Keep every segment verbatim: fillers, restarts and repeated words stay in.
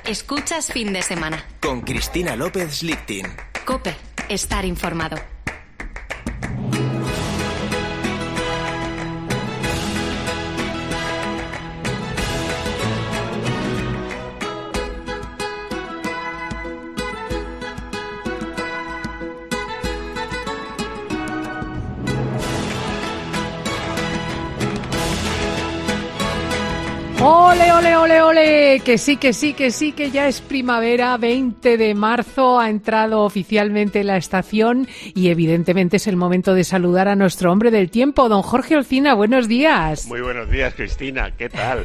Escuchas Fin de Semana. Con Cristina López Lichtin. COPE. Estar informado. ¡Ole, ole, ole, ole! Que sí, que sí, que sí, que ya es primavera, veinte de marzo, ha entrado oficialmente la estación y evidentemente es el momento de saludar a nuestro hombre del tiempo, don Jorge Olcina. Buenos días. Muy buenos días, Cristina. ¿Qué tal?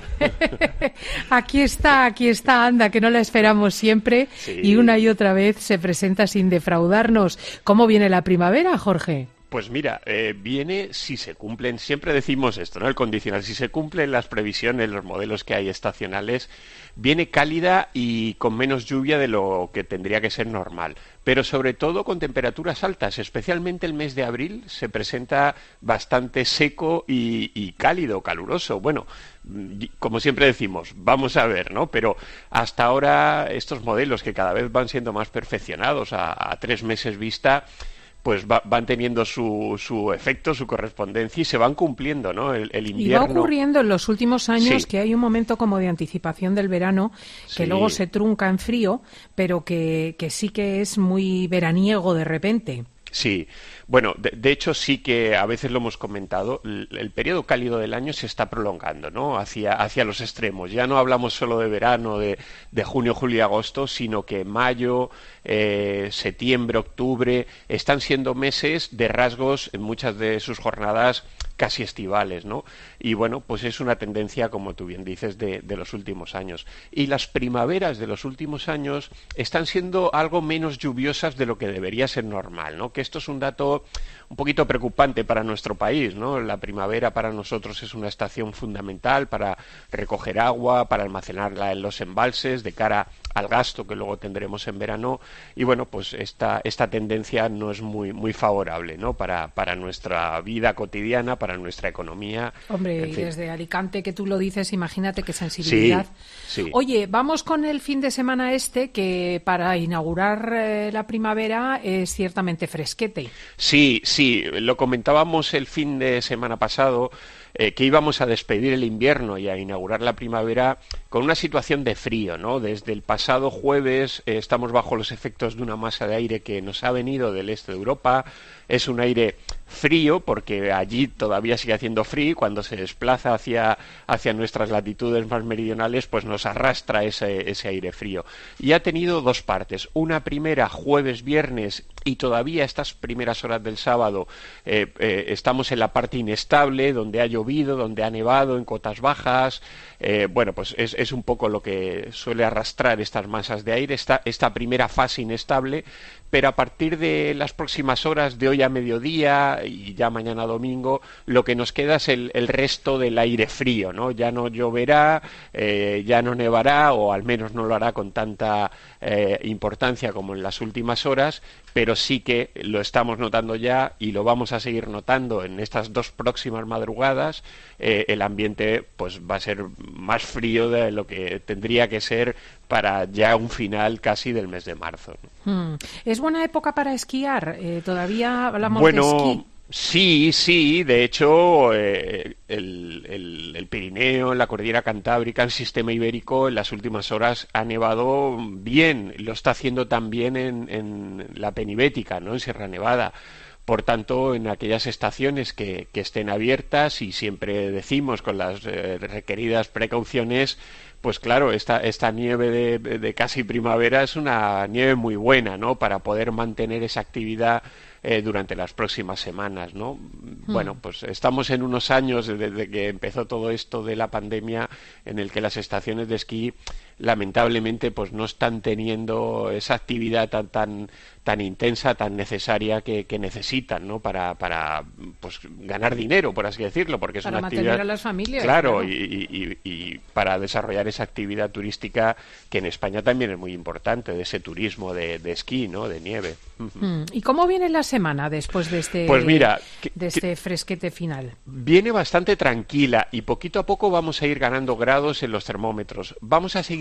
Aquí está, aquí está, anda, que no la esperamos siempre sí. Y una y otra vez se presenta sin defraudarnos. ¿Cómo viene la primavera, Jorge? Pues mira, eh, viene si se cumplen, siempre decimos esto, ¿no? El condicional, si se cumplen las previsiones, los modelos que hay estacionales, viene cálida y con menos lluvia de lo que tendría que ser normal, pero sobre todo con temperaturas altas, especialmente el mes de abril se presenta bastante seco y, y cálido, caluroso. Bueno, como siempre decimos, vamos a ver, ¿no? Pero hasta ahora estos modelos que cada vez van siendo más perfeccionados a, a tres meses vista, pues va, van teniendo su, su efecto, su correspondencia y se van cumpliendo, ¿no? El, el invierno. Y va ocurriendo en los últimos años sí. que hay un momento como de anticipación del verano que sí. luego se trunca en frío, pero que, que sí que es muy veraniego de repente. Sí, bueno, de, de hecho sí que a veces lo hemos comentado, el, el periodo cálido del año se está prolongando, ¿no? Hacia, hacia los extremos. Ya no hablamos solo de verano, de, de junio, julio y agosto, sino que mayo, eh, septiembre, octubre están siendo meses de rasgos en muchas de sus jornadas casi estivales, ¿no? Y bueno, pues es una tendencia, como tú bien dices, de, de los últimos años. Y las primaveras de los últimos años están siendo algo menos lluviosas de lo que debería ser normal, ¿no? Que esto es un dato un poquito preocupante para nuestro país, ¿no? La primavera para nosotros es una estación fundamental para recoger agua, para almacenarla en los embalses, de cara al gasto que luego tendremos en verano. Y bueno, pues esta, esta tendencia no es muy, muy favorable, ¿no? Para, para nuestra vida cotidiana, para nuestra economía. Hombre, y desde Alicante, que tú lo dices, imagínate qué sensibilidad. Sí, sí. Oye, vamos con el fin de semana este, que para inaugurar eh, la primavera es ciertamente fresquete. Sí, sí, lo comentábamos el fin de semana pasado, eh, que íbamos a despedir el invierno y a inaugurar la primavera con una situación de frío, ¿no? Desde el pasado jueves eh, estamos bajo los efectos de una masa de aire que nos ha venido del este de Europa. Es un aire frío porque allí todavía sigue haciendo frío y cuando se desplaza hacia, hacia nuestras latitudes más meridionales pues nos arrastra ese, ese aire frío. Y ha tenido dos partes. Una primera jueves, viernes y todavía estas primeras horas del sábado eh, eh, estamos en la parte inestable donde ha llovido, donde ha nevado en cotas bajas. Eh, bueno, pues es, es un poco lo que suele arrastrar estas masas de aire, esta, esta primera fase inestable, pero a partir de las próximas horas de hoy a mediodía y ya mañana domingo, lo que nos queda es el, el resto del aire frío, ¿no? Ya no lloverá, eh, ya no nevará, o al menos no lo hará con tanta eh, importancia como en las últimas horas, pero sí que lo estamos notando ya y lo vamos a seguir notando en estas dos próximas madrugadas. Eh, el ambiente pues va a ser más frío de lo que tendría que ser para ya un final casi del mes de marzo, ¿no? Hmm. ¿Es buena época para esquiar? Eh, todavía hablamos bueno, de esquí. Sí, sí, de hecho eh, el, el, el Pirineo, la Cordillera Cantábrica, el sistema ibérico en las últimas horas ha nevado bien, lo está haciendo también en, en la penibética, ¿no? En Sierra Nevada. Por tanto, en aquellas estaciones que, que estén abiertas, y siempre decimos con las eh, requeridas precauciones, pues claro, esta, esta nieve de, de casi primavera es una nieve muy buena, ¿no? Para poder mantener esa actividad eh, durante las próximas semanas, ¿no? Hmm. Bueno, pues estamos en unos años desde que empezó todo esto de la pandemia en el que las estaciones de esquí lamentablemente pues no están teniendo esa actividad tan tan tan intensa, tan necesaria que, que necesitan, ¿no? Para, para pues ganar dinero, por así decirlo, porque es para una mantener actividad a las familias, claro, claro. Y, y, y para desarrollar esa actividad turística que en España también es muy importante, de ese turismo de, de esquí, ¿no? De nieve. Hmm. ¿Y cómo viene la semana después de este, pues mira, que, de este fresquete final? Viene bastante tranquila y poquito a poco vamos a ir ganando grados en los termómetros. Vamos a seguir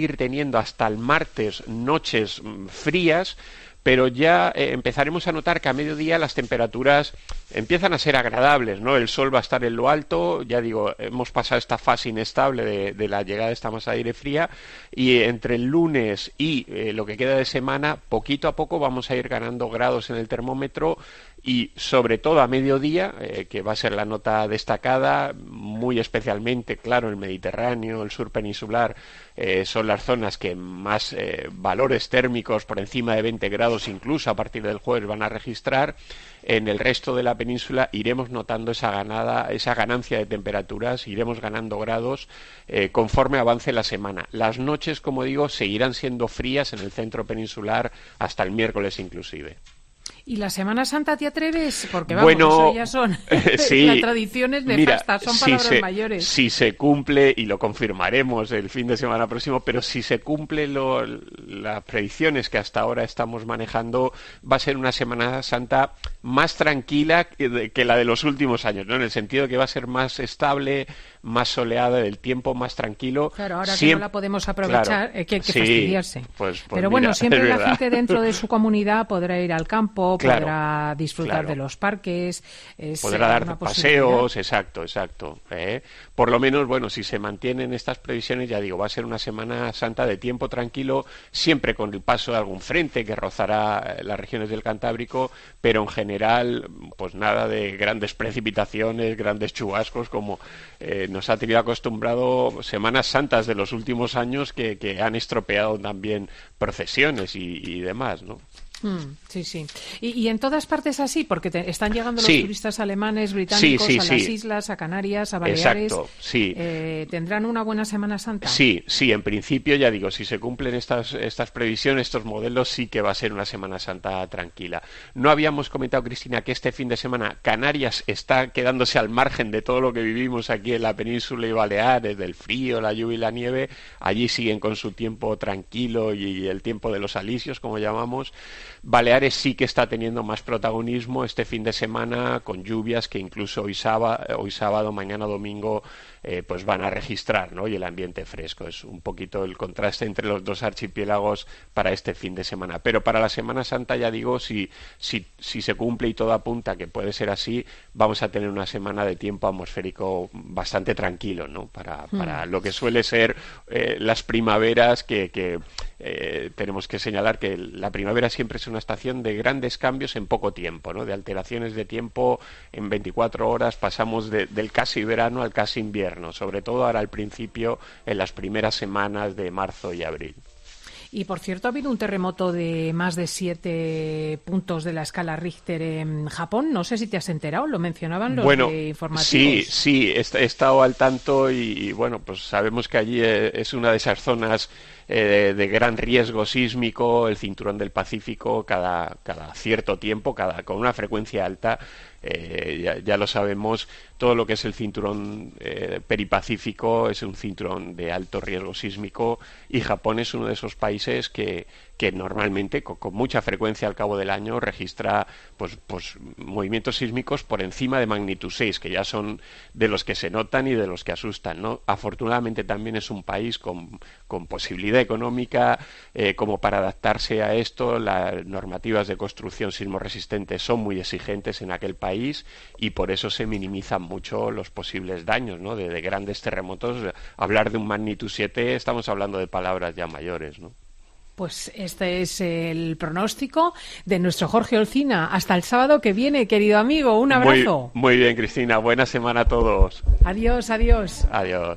seguir teniendo hasta el martes noches frías, pero ya eh, empezaremos a notar que a mediodía las temperaturas empiezan a ser agradables, ¿no? El sol va a estar en lo alto, ya digo, hemos pasado esta fase inestable de, de la llegada de esta masa de aire fría, y entre el lunes y eh, lo que queda de semana, poquito a poco vamos a ir ganando grados en el termómetro, y sobre todo a mediodía, eh, que va a ser la nota destacada, muy especialmente, claro, el Mediterráneo, el sur peninsular, eh, son las zonas que más eh, valores térmicos por encima de veinte grados, incluso a partir del jueves, van a registrar. En el resto de la península iremos notando esa ganada, esa ganancia de temperaturas, iremos ganando grados eh, conforme avance la semana. Las noches, como digo, seguirán siendo frías en el centro peninsular hasta el miércoles inclusive. ¿Y la Semana Santa te atreves? Porque vamos, bueno, eso ya son eh, sí, las tradiciones nefastas, mira, son si palabras se, mayores. Si se cumple, y lo confirmaremos el fin de semana próximo, pero si se cumplen lo, las predicciones que hasta ahora estamos manejando, va a ser una Semana Santa más tranquila que, que la de los últimos años, ¿no? En el sentido de que va a ser más estable, más soleada, del tiempo más tranquilo. Claro, ahora Siem- que no la podemos aprovechar, claro, eh, que hay que sí, fastidiarse. Pues, pues Pero mira, bueno, siempre es la verdad. gente dentro de su comunidad podrá ir al campo, Claro, podrá disfrutar claro. de los parques. Es, Podrá eh, dar una paseos, exacto, exacto. ¿eh? Por lo menos, bueno, si se mantienen estas previsiones, ya digo, va a ser una Semana Santa de tiempo tranquilo, siempre con el paso de algún frente que rozará las regiones del Cantábrico, pero en general, pues nada de grandes precipitaciones, grandes chubascos, como eh, nos ha tenido acostumbrado Semanas Santas de los últimos años que, que han estropeado también procesiones y, y demás, ¿no? Mm, sí, sí. Y, y en todas partes así, porque te, están llegando los Sí. turistas alemanes, británicos, Sí, sí, a sí. las islas, a Canarias, a Baleares. Exacto, sí. Eh, ¿Tendrán una buena Semana Santa? Sí, sí, en principio, ya digo, si se cumplen estas, estas previsiones, estos modelos, sí que va a ser una Semana Santa tranquila. No habíamos comentado, Cristina, que este fin de semana Canarias está quedándose al margen de todo lo que vivimos aquí en la península y Baleares, del frío, la lluvia y la nieve. Allí siguen con su tiempo tranquilo y el tiempo de los alisios, como llamamos. Baleares sí que está teniendo más protagonismo este fin de semana, con lluvias que incluso hoy sábado, hoy sábado mañana domingo, eh, pues van a registrar, ¿no? Y el ambiente fresco. Es un poquito el contraste entre los dos archipiélagos para este fin de semana. Pero para la Semana Santa, ya digo, si, si, si se cumple y todo apunta que puede ser así, vamos a tener una semana de tiempo atmosférico bastante tranquilo, ¿no? Para, para mm. lo que suele ser eh, las primaveras que... que Eh, tenemos que señalar que la primavera siempre es una estación de grandes cambios en poco tiempo, ¿no? De alteraciones de tiempo en veinticuatro horas, pasamos de, del casi verano al casi invierno, sobre todo ahora al principio, en las primeras semanas de marzo y abril. Y, por cierto, ha habido un terremoto de más de siete puntos de la escala Richter en Japón. No sé si te has enterado, lo mencionaban los bueno, de informativos. Sí, sí, he, he estado al tanto y, y, bueno, pues sabemos que allí es una de esas zonas eh, de gran riesgo sísmico, el cinturón del Pacífico, cada, cada cierto tiempo, cada con una frecuencia alta. Eh, ya, ya lo sabemos, todo lo que es el cinturón eh, peripacífico es un cinturón de alto riesgo sísmico, y Japón es uno de esos países que, que normalmente con, con mucha frecuencia al cabo del año registra pues, pues movimientos sísmicos por encima de magnitud seis, que ya son de los que se notan y de los que asustan, ¿no? Afortunadamente también es un país con, con posibilidad económica eh, como para adaptarse a esto. Las normativas de construcción sismoresistentes son muy exigentes en aquel país, y por eso se minimizan mucho los posibles daños, ¿no? de, de grandes terremotos. Hablar de un magnitud siete, estamos hablando de palabras ya mayores, ¿no? Pues este es el pronóstico de nuestro Jorge Olcina. Hasta el sábado que viene, querido amigo. Un abrazo. Muy, muy bien, Cristina. Buena semana a todos. Adiós, adiós. Adiós.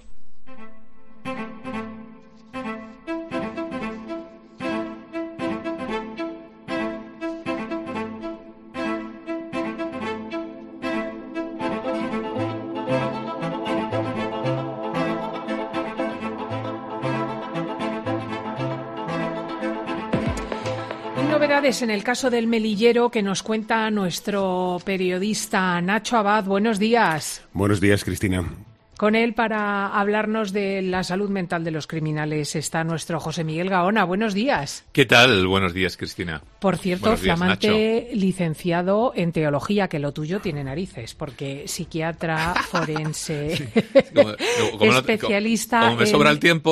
Novedades en el caso del Melillero que nos cuenta nuestro periodista Nacho Abad. Buenos días. Buenos días, Cristina. Con él, para hablarnos de la salud mental de los criminales, está nuestro José Miguel Gaona. Buenos días. ¿Qué tal? Buenos días, Cristina. Por cierto, días, flamante Nacho. Licenciado en teología, que lo tuyo tiene narices, porque psiquiatra, forense, sí. como, como, como especialista... No, como me sobra en... el tiempo...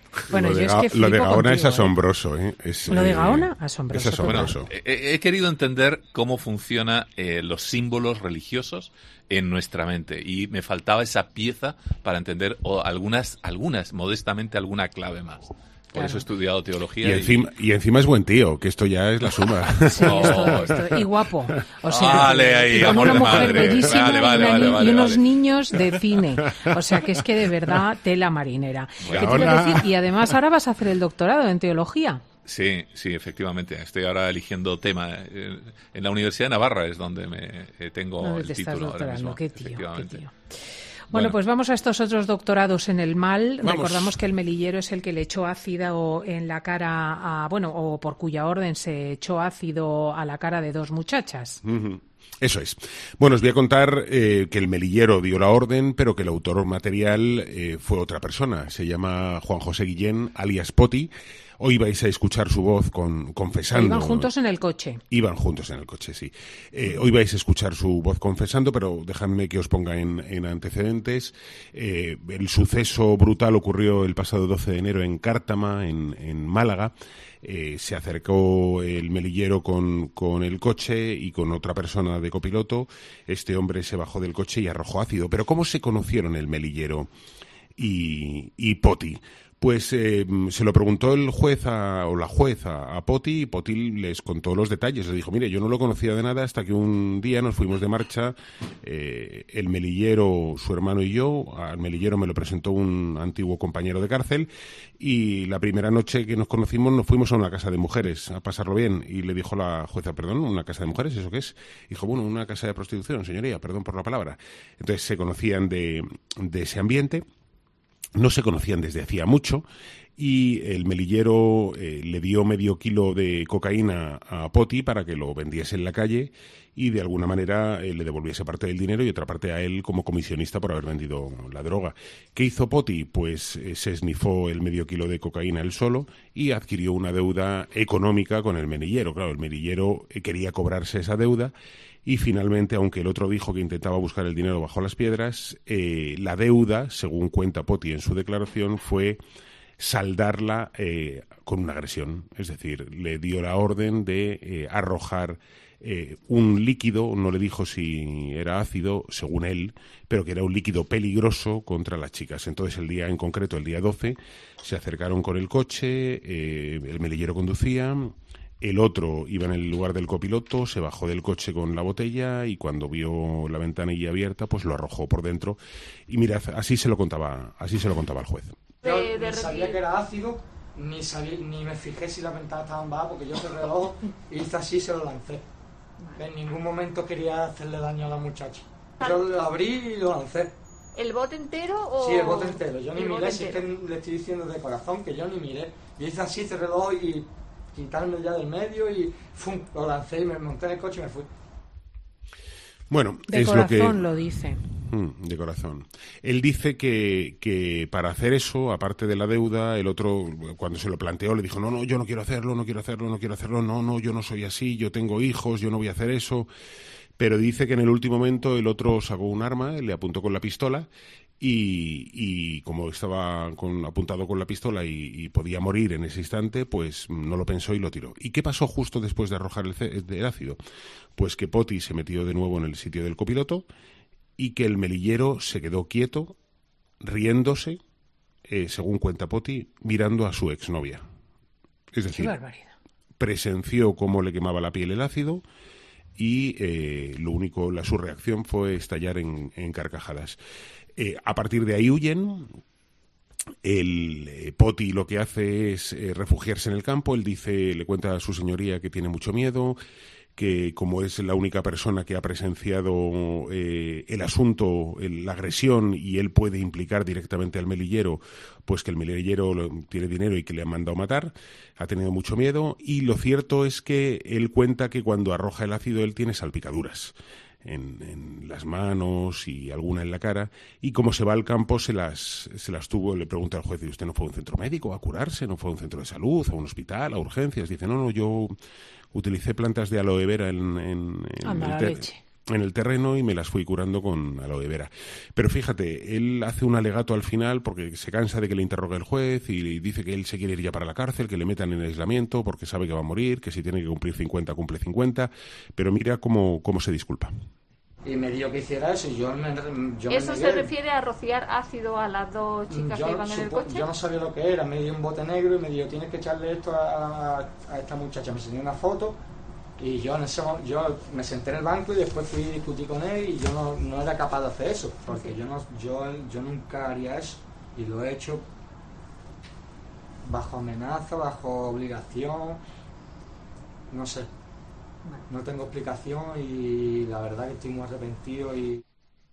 Bueno, lo yo de, es que Ga- lo de flipo Gaona contigo, es asombroso, ¿eh? Es, Lo de eh, Gaona, asombroso. Es asombroso. Bueno, he, he querido entender cómo funcionan eh, los símbolos religiosos en nuestra mente y me faltaba esa pieza para entender o algunas, algunas, modestamente alguna clave más. Por Claro. eso he estudiado teología. Y encima, y encima es buen tío, que esto ya es la suma. Sí, esto, esto, y guapo. O sea, Vale, ahí, y con amor una de mujer madre. bellísima Vale, vale, y, una vale, ni- vale, y unos vale. niños de cine. O sea, que es que de verdad tela marinera. Bueno, ¿Qué te iba a ahora- decir? Y además ahora vas a hacer el doctorado en teología. Sí, sí, efectivamente. Estoy ahora eligiendo tema. Eh, En la Universidad de Navarra es donde me eh, tengo ¿Dónde el te estás título ahora doctorando? mismo. Qué tío, qué efectivamente. tío. Bueno, Bueno. pues vamos a estos otros doctorados en el mal. Vamos. Recordamos que el melillero es el que le echó ácido en la cara, a, bueno, o por cuya orden se echó ácido a la cara de dos muchachas. Ujú. Eso es. Bueno, os voy a contar eh, que el melillero dio la orden, pero que el autor material eh, fue otra persona. Se llama Juan José Guillén, alias Poti. Hoy vais a escuchar su voz con, confesando. Iban juntos en el coche. Iban juntos en el coche, sí. Eh, hoy vais a escuchar su voz confesando, pero dejadme que os ponga en, en antecedentes. Eh, el suceso brutal ocurrió el pasado doce de enero en Cártama, en, en Málaga. Eh, se acercó el melillero con, con el coche y con otra persona de copiloto. Este hombre se bajó del coche y arrojó ácido. Pero ¿cómo se conocieron el melillero y, y Poti? Pues eh, se lo preguntó el juez a, o la jueza a Poti y Poti les contó los detalles. Le dijo, mire, yo no lo conocía de nada hasta que un día nos fuimos de marcha, eh, el melillero, su hermano y yo. Al melillero me lo presentó un antiguo compañero de cárcel y la primera noche que nos conocimos nos fuimos a una casa de mujeres a pasarlo bien. Y le dijo la jueza, perdón, ¿una casa de mujeres? ¿Eso qué es? Dijo, bueno, una casa de prostitución, señoría, perdón por la palabra. Entonces se conocían de, de ese ambiente. No se conocían desde hacía mucho y el melillero eh, le dio medio kilo de cocaína a Poti para que lo vendiese en la calle y de alguna manera eh, le devolviese parte del dinero y otra parte a él como comisionista por haber vendido la droga. ¿Qué hizo Poti? Pues eh, se esnifó el medio kilo de cocaína él solo y adquirió una deuda económica con el melillero. Claro, el melillero eh, quería cobrarse esa deuda. Y finalmente, aunque el otro dijo que intentaba buscar el dinero bajo las piedras, eh, la deuda, según cuenta Poti en su declaración, fue saldarla eh, con una agresión. Es decir, le dio la orden de eh, arrojar eh, un líquido, no le dijo si era ácido, según él, pero que era un líquido peligroso contra las chicas. Entonces, el día en concreto, el día doce, se acercaron con el coche, eh, el melillero conducía. El otro iba en el lugar del copiloto, se bajó del coche con la botella y cuando vio la ventanilla abierta, pues lo arrojó por dentro. Y mira, así se lo contaba, así se lo contaba el juez. Yo ni sabía que era ácido, ni sabía, ni me fijé si las ventanas estaban bajas, porque yo cerré el ojo y hice así y se lo lancé. En ningún momento quería hacerle daño a la muchacha. Yo lo abrí y lo lancé. ¿El bote entero o...? Sí, el bote entero. Yo ni El miré, bote si es entero. que le estoy diciendo de corazón que yo ni miré. Yo hice así, cerré el ojo y quitarme ya del medio y ¡fum! Lo lancé y me monté en el coche y me fui. Bueno, De es corazón lo que... lo dice. Mm, de corazón. Él dice que, que para hacer eso, aparte de la deuda, el otro, cuando se lo planteó, le dijo, no, no, yo no quiero hacerlo, no quiero hacerlo, no quiero hacerlo, no, no, yo no soy así, yo tengo hijos, yo no voy a hacer eso. Pero dice que en el último momento el otro sacó un arma, le apuntó con la pistola y, y como estaba con, apuntado con la pistola y, y podía morir en ese instante, pues no lo pensó y lo tiró. ¿Y qué pasó justo después de arrojar el, el ácido? Pues que Poti se metió de nuevo en el sitio del copiloto y que el melillero se quedó quieto, riéndose, eh, según cuenta Poti, mirando a su exnovia. Es decir, Qué barbaridad. presenció cómo le quemaba la piel el ácido y eh, lo único, la su reacción fue estallar en, en carcajadas. Eh, a partir de ahí huyen. El eh, Poti lo que hace es eh, refugiarse en el campo. Él dice, le cuenta a su señoría que tiene mucho miedo, que como es la única persona que ha presenciado eh, el asunto, el, la agresión, y él puede implicar directamente al melillero, pues que el melillero lo, tiene dinero y que le han mandado matar, ha tenido mucho miedo, y lo cierto es que él cuenta que cuando arroja el ácido él tiene salpicaduras en, en las manos y alguna en la cara, y como se va al campo se las, se las tuvo. Le pregunta al juez, ¿y usted no fue a un centro médico a curarse? ¿No fue a un centro de salud, a un hospital, a urgencias? Dice, no, no, yo utilicé plantas de aloe vera en, en, en Anda, el la ter- leche. en el terreno y me las fui curando con aloe vera. Pero fíjate, él hace un alegato al final porque se cansa de que le interrogue el juez y dice que él se quiere ir ya para la cárcel, que le metan en aislamiento porque sabe que va a morir, que si tiene que cumplir cincuenta, cumple cincuenta, pero mira cómo, cómo se disculpa. Y me dijo que hiciera eso y yo me yo ¿Eso me se refiere a rociar ácido a las dos chicas yo que iban en el coche? Yo no sabía lo que era, me dio un bote negro y me dijo, tienes que echarle esto a, a, a esta muchacha. Me enseñó una foto y yo, en ese, yo me senté en el banco y después fui a discutir con él y yo no, no era capaz de hacer eso, porque yo, no, yo, yo nunca haría eso y lo he hecho bajo amenaza, bajo obligación, no sé. No tengo explicación y la verdad que estoy muy arrepentido y...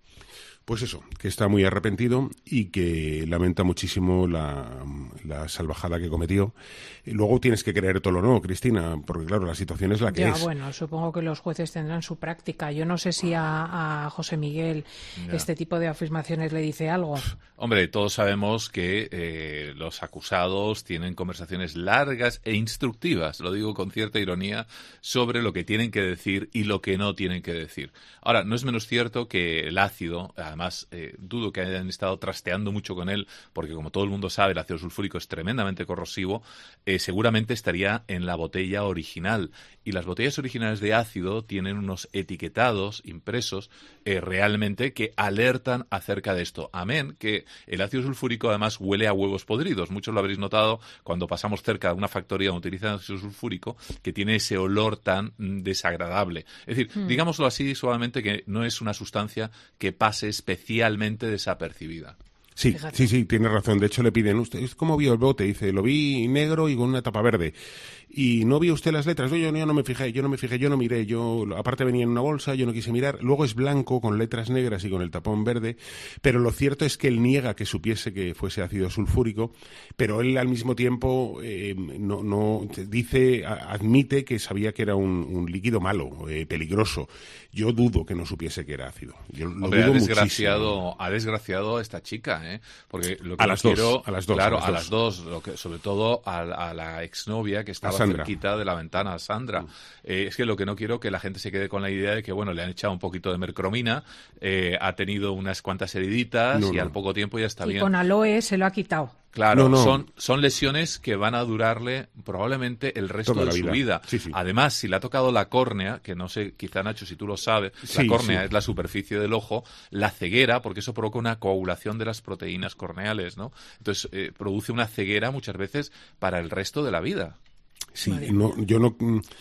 Pues eso, que está muy arrepentido y que lamenta muchísimo la, la salvajada que cometió. Y luego tienes que creértelo o no, Cristina, porque claro, la situación es la que ya, es. Bueno, supongo que los jueces tendrán su práctica. Yo no sé si a, a José Miguel ya. este tipo de afirmaciones le dice algo. Hombre, todos sabemos que eh, los acusados tienen conversaciones largas e instructivas, lo digo con cierta ironía, sobre lo que tienen que decir y lo que no tienen que decir. Ahora, no es menos cierto que el ácido... Además, eh, dudo que hayan estado trasteando mucho con él, porque como todo el mundo sabe, el ácido sulfúrico es tremendamente corrosivo, eh, seguramente estaría en la botella original. Y las botellas originales de ácido tienen unos etiquetados impresos eh, realmente que alertan acerca de esto. Amén, que el ácido sulfúrico además huele a huevos podridos. Muchos lo habréis notado cuando pasamos cerca de una factoría donde utilizan ácido sulfúrico, que tiene ese olor tan mm, desagradable. Es decir, mm. digámoslo así suavemente, que no es una sustancia que pase especialmente desapercibida. Sí, Fíjate. sí, sí, tiene razón. De hecho, le piden, ¿usted cómo vio el bote? Dice, lo vi negro y con una tapa verde. ¿Y no vio usted las letras? No, yo, yo no me fijé, yo no me fijé, yo no miré. Yo, aparte venía en una bolsa, yo no quise mirar. Luego es blanco, con letras negras y con el tapón verde. Pero lo cierto es que él niega que supiese que fuese ácido sulfúrico, pero él al mismo tiempo eh, no, no dice, admite que sabía que era un, un líquido malo, eh, peligroso. Yo dudo que no supiese que era ácido. Yo lo Hombre, dudo ha desgraciado, muchísimo. Ha desgraciado a esta chica, ¿eh? Porque lo que a las quiero, dos, a las dos, claro, a las dos, a las dos lo que, sobre todo a, a la exnovia que estaba cerquita de la ventana, a Sandra. Mm. Eh, es que lo que no quiero que la gente se quede con la idea de que, bueno, le han echado un poquito de mercromina, eh, ha tenido unas cuantas heriditas no, y no. al poco tiempo ya está y bien. Y con aloe se lo ha quitado. Claro, no, no. Son, son lesiones que van a durarle probablemente el resto Toda de la su vida. vida. Sí, sí. Además, si le ha tocado la córnea, que no sé, quizá Nacho, si tú lo sabes, sí, la córnea sí. es la superficie del ojo, la ceguera, porque eso provoca una coagulación de las proteínas corneales, ¿no? Entonces, eh, produce una ceguera muchas veces para el resto de la vida. Sí, no, yo no,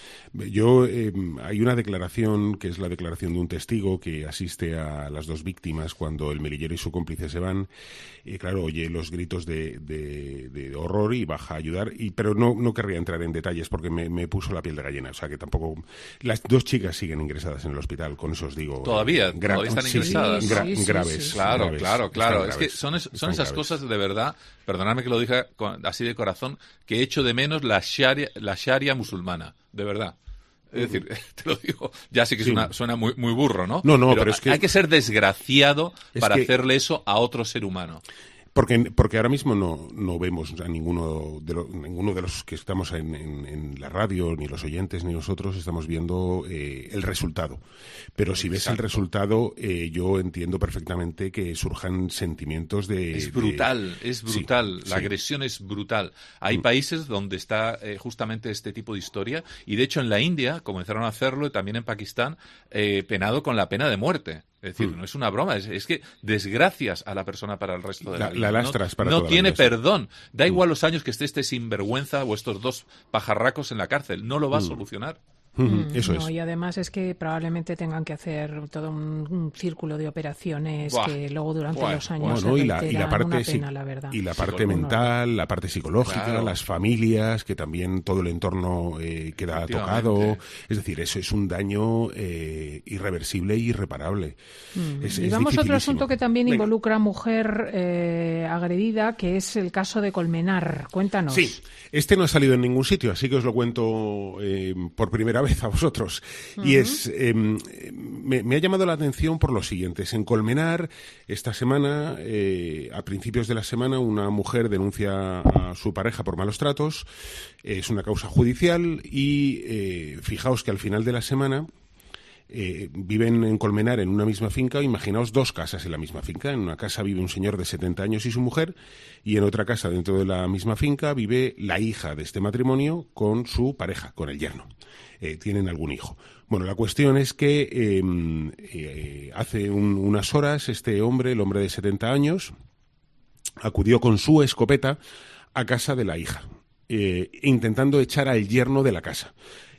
yo eh, hay una declaración que es la declaración de un testigo que asiste a las dos víctimas cuando el melillero y su cómplice se van. Y claro, oye los gritos de, de, de horror y baja a ayudar, y pero no, no querría entrar en detalles porque me, me puso la piel de gallina. O sea que tampoco. Las dos chicas siguen ingresadas en el hospital, con eso os digo. Todavía, gra- todavía están sí, ingresadas. Gra- sí, sí, graves. sí. Claro, graves, claro, claro. graves, es que son, es, son esas graves. cosas de verdad, perdonadme que lo diga así de corazón, que echo de menos la sharia, la sharia musulmana, de verdad. Es decir, te lo digo, ya sé que sí. suena, suena muy, muy burro, ¿no? No, no, pero, pero es que... hay que ser desgraciado es para que... hacerle eso a otro ser humano. Porque, porque ahora mismo no, no vemos a ninguno de, lo, ninguno de los que estamos en, en, en la radio, ni los oyentes, ni nosotros, estamos viendo eh, el resultado. Pero si ves Exacto. el resultado, eh, yo entiendo perfectamente que surjan sentimientos de... Es brutal, de... es brutal. Sí, la sí. agresión es brutal. Hay mm. países donde está eh, justamente este tipo de historia, y de hecho en la India comenzaron a hacerlo, y también en Pakistán, eh, penado con la pena de muerte. Es decir, mm. no es una broma, es, es que desgracias a la persona para el resto de la, la vida. La lastras no para no toda tiene la vida, perdón. Da mm. igual los años que esté este sinvergüenza o estos dos pajarracos en la cárcel. No lo va a mm. solucionar. Mm, Eso no, es. Y además es que probablemente tengan que hacer todo un, un círculo de operaciones Buah, que luego durante buah, los años bueno, se y la, y la parte, una pena, la verdad. Y la parte Psicólogo. mental, la parte psicológica, Claro. las familias, que también todo el entorno eh, queda tocado. Es decir, eso es un daño eh, irreversible e irreparable. Mm. Es, y es vamos a otro dificilísimo. asunto que también Venga. involucra a mujer eh, agredida, que es el caso de Colmenar. Cuéntanos. Sí, este no ha salido en ningún sitio, así que os lo cuento eh, por primera vez a vosotros. Uh-huh. Y es, eh, me, me ha llamado la atención por lo siguiente. En Colmenar, esta semana, eh, a principios de la semana, una mujer denuncia a su pareja por malos tratos. Es una causa judicial y eh, fijaos que al final de la semana Eh, viven en Colmenar en una misma finca. Imaginaos dos casas en la misma finca. En una casa vive un señor de setenta años y su mujer, y en otra casa dentro de la misma finca vive la hija de este matrimonio con su pareja, con el yerno. Eh, tienen algún hijo. Bueno, la cuestión es que eh, eh, hace un, unas horas este hombre, el hombre de setenta años, acudió con su escopeta a casa de la hija, eh, intentando echar al yerno de la casa.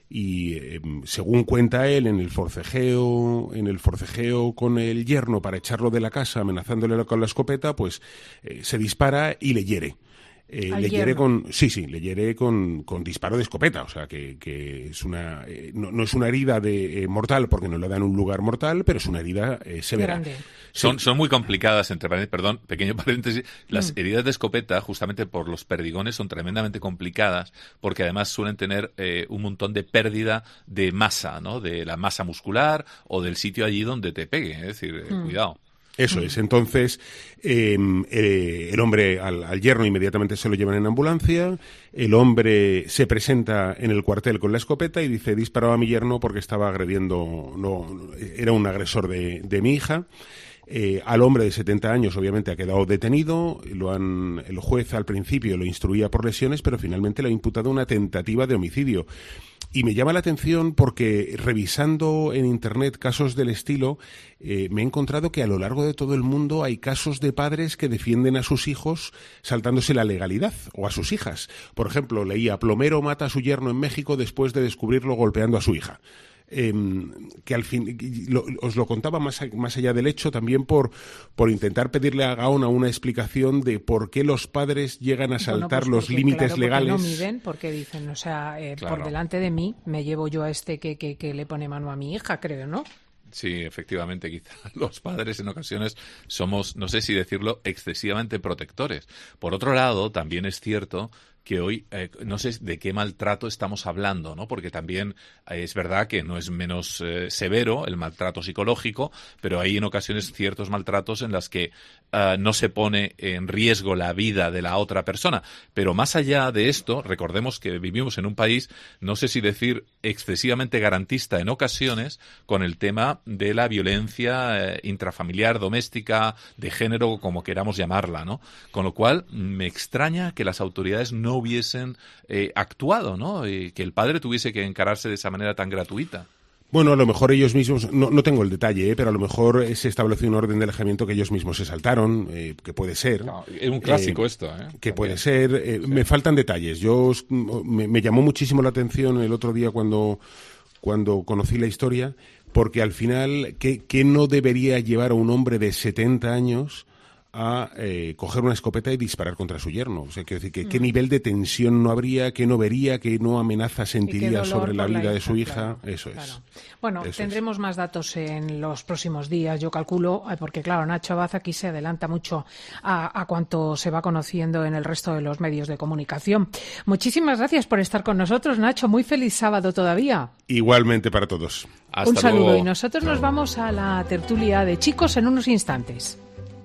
Y eh, según cuenta él, en el forcejeo, en el forcejeo con el yerno para echarlo de la casa, amenazándole con la escopeta, pues eh, se dispara y le hiere. Eh, le hiere con, sí, sí, le hiere con, con disparo de escopeta, o sea que, que es una, eh, no, no es una herida de eh, mortal porque no le dan un lugar mortal, pero es una herida eh, severa. Grande. Son, son muy complicadas, entre paréntesis, perdón, pequeño paréntesis, las mm. heridas de escopeta, justamente por los perdigones, son tremendamente complicadas, porque además suelen tener eh, un montón de pérdida de masa, ¿no? De la masa muscular o del sitio allí donde te pegue, es decir, eh, mm. cuidado. Eso es. Entonces, eh, eh, el hombre al, al yerno inmediatamente se lo llevan en ambulancia. El hombre se presenta en el cuartel con la escopeta y dice: disparaba a mi yerno porque estaba agrediendo, no, era un agresor de, de mi hija. Eh, al hombre de setenta años obviamente ha quedado detenido. Lo han, el juez al principio lo instruía por lesiones, pero finalmente le ha imputado una tentativa de homicidio. Y me llama la atención porque, revisando en Internet casos del estilo, eh, me he encontrado que a lo largo de todo el mundo hay casos de padres que defienden a sus hijos saltándose la legalidad, o a sus hijas. Por ejemplo, leía: plomero mata a su yerno en México después de descubrirlo golpeando a su hija. Eh, que al fin, lo, os lo contaba más, más allá del hecho, también por, por intentar pedirle a Gaona una explicación de por qué los padres llegan a saltar bueno, pues porque, los límites claro, legales. Porque no miden, porque dicen, o sea, eh, claro. por delante de mí me llevo yo a este que, que, que le pone mano a mi hija, creo, ¿no? Sí, efectivamente, quizá los padres en ocasiones somos, no sé si decirlo, excesivamente protectores. Por otro lado, también es cierto que hoy eh, no sé de qué maltrato estamos hablando, ¿no? Porque también eh, es verdad que no es menos eh, severo el maltrato psicológico, pero hay en ocasiones ciertos maltratos en las que uh, no se pone en riesgo la vida de la otra persona. Pero más allá de esto, recordemos que vivimos en un país, no sé si decir excesivamente garantista en ocasiones, con el tema de la violencia eh, intrafamiliar, doméstica, de género, como queramos llamarla, ¿no? Con lo cual, me extraña que las autoridades no hubiesen eh, actuado, ¿no? Y que el padre tuviese que encararse de esa manera tan gratuita. Bueno, a lo mejor ellos mismos, no, no tengo el detalle, ¿eh? Pero a lo mejor se estableció un orden de alejamiento que ellos mismos se saltaron, eh, que puede ser. No, es un clásico eh, esto, ¿eh? Que puede ser. Eh, sí. Me faltan detalles. Yo me, me llamó muchísimo la atención el otro día cuando, cuando conocí la historia, porque al final, ¿qué, qué no debería llevar a un hombre de setenta años a eh, coger una escopeta y disparar contra su yerno? O sea, quiero decir, que, mm. ¿qué nivel de tensión no habría, qué no vería, qué no amenaza sentiría sobre la vida la hija, de su hija? Claro, eso claro. es. Bueno, eso tendremos es. más datos en los próximos días, yo calculo, porque claro, Nacho Abad aquí se adelanta mucho a, a cuanto se va conociendo en el resto de los medios de comunicación. Muchísimas gracias por estar con nosotros, Nacho. Muy feliz sábado todavía. Igualmente para todos. Hasta Un saludo. luego. Y nosotros nos vamos a la tertulia de chicos en unos instantes.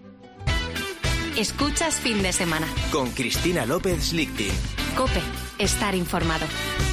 Escuchas Fin de Semana. Con Cristina López Lichtin. COPE. Estar informado.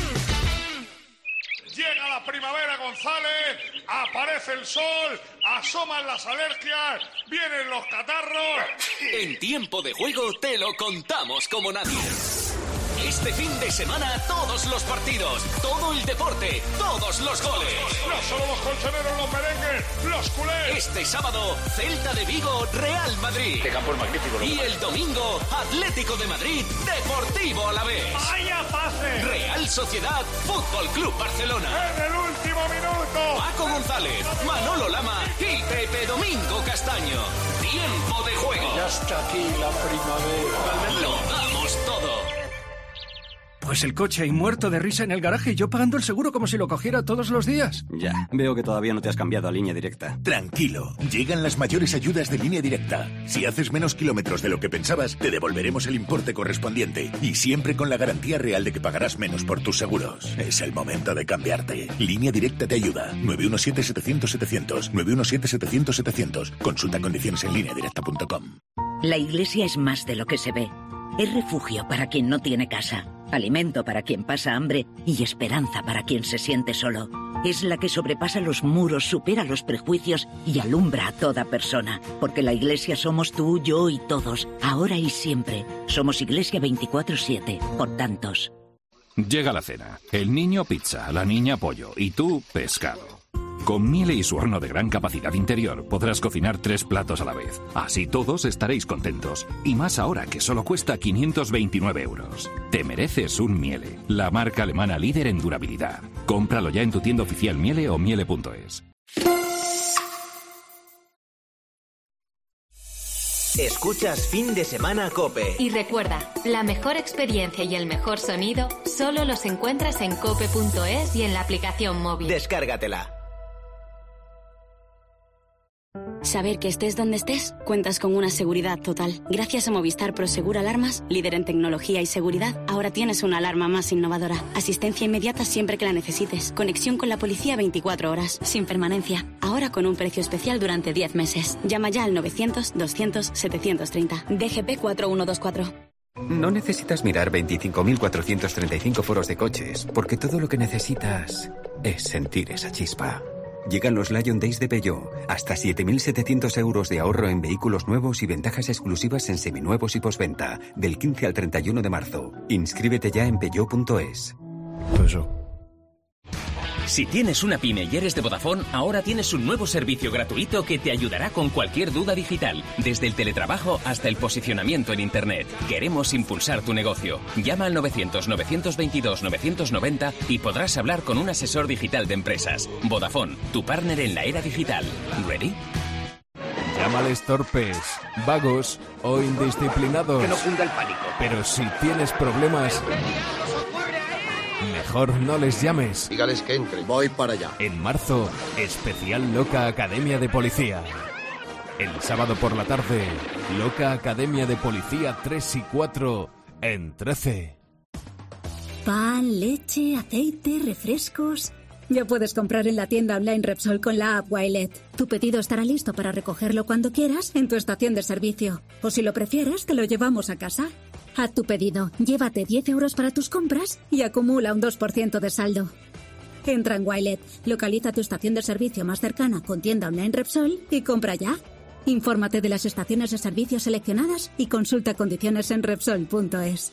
Llega la primavera, González, aparece el sol, asoman las alergias, vienen los catarros. En Tiempo de Juego te lo contamos como nadie. Este fin de semana todos los partidos, todo el deporte, todos los goles. No solo los colchoneros, los merengues, los culés. Este sábado, Celta de Vigo, Real Madrid. Este campo es magnífico. Y el domingo, Atlético de Madrid, Deportivo Alavés. ¡Vaya pase! Real Sociedad, Fútbol Club Barcelona. En el último minuto. Paco González, Manolo Lama y Pepe Domingo Castaño. Tiempo de Juego. Ya está aquí la primavera. Lo damos todo. Pues el coche ahí muerto de risa en el garaje y yo pagando el seguro como si lo cogiera todos los días. Ya, veo que todavía no te has cambiado a Línea Directa. Tranquilo, llegan las mayores ayudas de Línea Directa. Si haces menos kilómetros de lo que pensabas, te devolveremos el importe correspondiente. Y siempre con la garantía real de que pagarás menos por tus seguros. Es el momento de cambiarte. Línea Directa te ayuda. nueve uno siete, setecientos, setecientos. nueve uno siete, setecientos, setecientos. Consulta condiciones en línea directa punto com. La Iglesia es más de lo que se ve. Es refugio para quien no tiene casa, alimento para quien pasa hambre y esperanza para quien se siente solo. Es la que sobrepasa los muros, supera los prejuicios y alumbra a toda persona. Porque la Iglesia somos tú, yo y todos, ahora y siempre. Somos Iglesia veinticuatro siete, por tantos. Llega la cena. El niño pizza, la niña pollo y tú pescado. Con Miele y su horno de gran capacidad interior podrás cocinar tres platos a la vez. Así todos estaréis contentos. Y más ahora que solo cuesta quinientos veintinueve euros. Te mereces un Miele, la marca alemana líder en durabilidad. Cómpralo ya en tu tienda oficial Miele o miele punto es. Escuchas Fin de Semana COPE. Y recuerda, la mejor experiencia y el mejor sonido solo los encuentras en cope punto es y en la aplicación móvil. Descárgatela. Saber que estés donde estés, cuentas con una seguridad total. Gracias a Movistar Prosegur Alarmas, líder en tecnología y seguridad, ahora tienes una alarma más innovadora. Asistencia inmediata siempre que la necesites. Conexión con la policía veinticuatro horas, sin permanencia. Ahora con un precio especial durante diez meses. Llama ya al novecientos, doscientos, setecientos treinta. D G P cuatro uno dos cuatro. No necesitas mirar veinticinco mil cuatrocientos treinta y cinco foros de coches, porque todo lo que necesitas es sentir esa chispa. Llegan los Lion Days de Peugeot. Hasta siete mil setecientos euros de ahorro en vehículos nuevos y ventajas exclusivas en seminuevos y postventa. Del quince al treinta y uno de marzo. Inscríbete ya en peugeot punto es. Peugeot. Si tienes una pyme y eres de Vodafone, ahora tienes un nuevo servicio gratuito que te ayudará con cualquier duda digital, desde el teletrabajo hasta el posicionamiento en Internet. Queremos impulsar tu negocio. Llama al novecientos, novecientos veintidós, novecientos noventa y podrás hablar con un asesor digital de empresas. Vodafone, tu partner en la era digital. ¿Ready? Llámales torpes, vagos o indisciplinados. Que no cunda el pánico. Pero si tienes problemas, mejor no les llames. Dígales que entren. Voy para allá. En marzo, especial Loca Academia de Policía. El sábado por la tarde, Loca Academia de Policía tres y cuatro en trece. Pan, leche, aceite, refrescos. Ya puedes comprar en la tienda online Repsol con la app Wilet. Tu pedido estará listo para recogerlo cuando quieras en tu estación de servicio. O si lo prefieres, te lo llevamos a casa. Haz tu pedido, llévate diez euros para tus compras y acumula un dos por ciento de saldo. Entra en Wilet, localiza tu estación de servicio más cercana con tienda online Repsol y compra ya. Infórmate de las estaciones de servicio seleccionadas y consulta condiciones en Repsol punto es.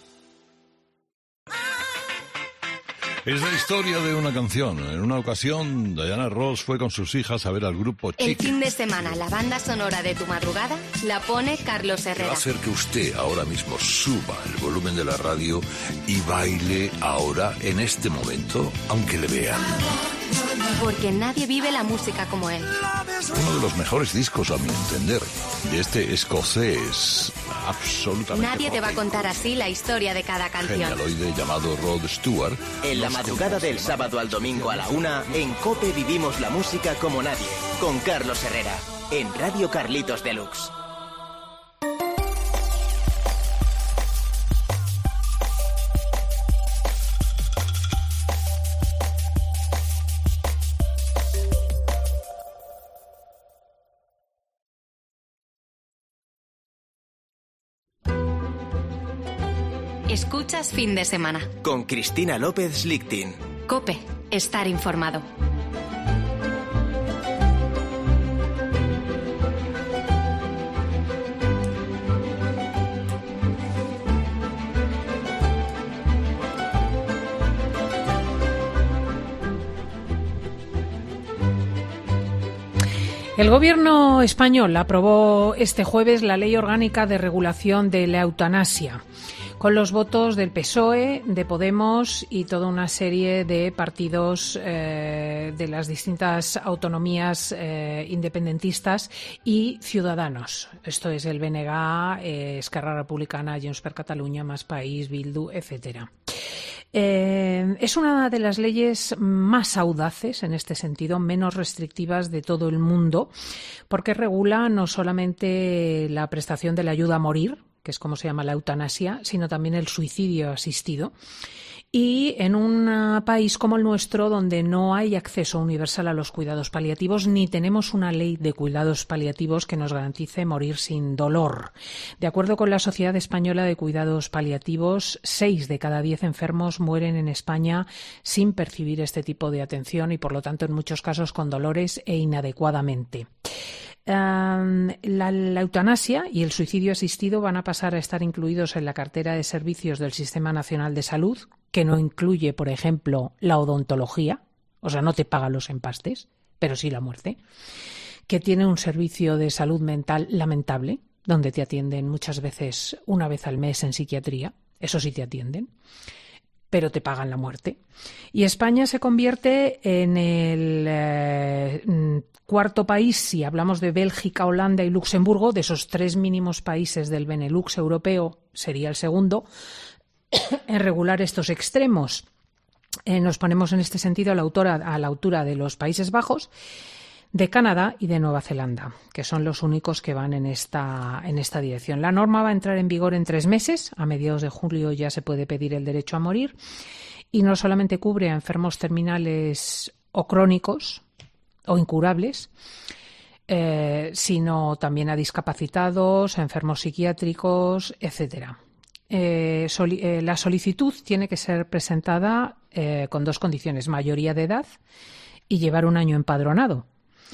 Es la historia de una canción. En una ocasión, Diana Ross fue con sus hijas a ver al grupo Chiqui. El fin de semana, la banda sonora de tu madrugada la pone Carlos Va Herrera. a hacer que usted ahora mismo suba el volumen de la radio y baile ahora, en este momento, aunque le vean. Porque nadie vive la música como él. Uno de los mejores discos, a mi entender, de este escocés absolutamente Nadie te va a contar así la historia de cada canción. genialoide llamado Rod Stewart. En la madrugada del sábado al domingo a la una, en COPE vivimos la música como nadie, con Carlos Herrera, en Radio Carlitos Deluxe. Escuchas Fin de Semana. Con Cristina López Lichtin. COPE. Estar informado. El Gobierno español aprobó este jueves la Ley Orgánica de Regulación de la Eutanasia, con los votos del P S O E, de Podemos y toda una serie de partidos eh, de las distintas autonomías eh, independentistas y Ciudadanos. Esto es el B N G, eh, Esquerra Republicana, Junts per Catalunya, Más País, Bildu, etcétera. Eh, es una de las leyes más audaces, en este sentido, menos restrictivas de todo el mundo, porque regula no solamente la prestación de la ayuda a morir, que es como se llama la eutanasia, sino también el suicidio asistido. Y en un país como el nuestro, donde no hay acceso universal a los cuidados paliativos, ni tenemos una ley de cuidados paliativos que nos garantice morir sin dolor. De acuerdo con la Sociedad Española de Cuidados Paliativos, seis de cada diez enfermos mueren en España sin percibir este tipo de atención y, por lo tanto, en muchos casos con dolores e inadecuadamente. Um, la, la eutanasia y el suicidio asistido van a pasar a estar incluidos en la cartera de servicios del Sistema Nacional de Salud, que no incluye, por ejemplo, la odontología, o sea, no te paga los empastes, pero sí la muerte, que tiene un servicio de salud mental lamentable, donde te atienden muchas veces una vez al mes en psiquiatría, eso sí te atienden, pero te pagan la muerte. Y España se convierte en el eh, cuarto país, si hablamos de Bélgica, Holanda y Luxemburgo, de esos tres mínimos países del Benelux europeo, sería el segundo, en regular estos extremos. Eh, nos ponemos en este sentido a la, autora, a la altura de los Países Bajos, de Canadá y de Nueva Zelanda, que son los únicos que van en esta, en esta dirección. La norma va a entrar en vigor en tres meses. A mediados de julio ya se puede pedir el derecho a morir. Y no solamente cubre a enfermos terminales o crónicos o incurables, eh, sino también a discapacitados, a enfermos psiquiátricos, etcétera. Eh, soli- eh, la solicitud tiene que ser presentada eh, con dos condiciones: mayoría de edad y llevar un año empadronado.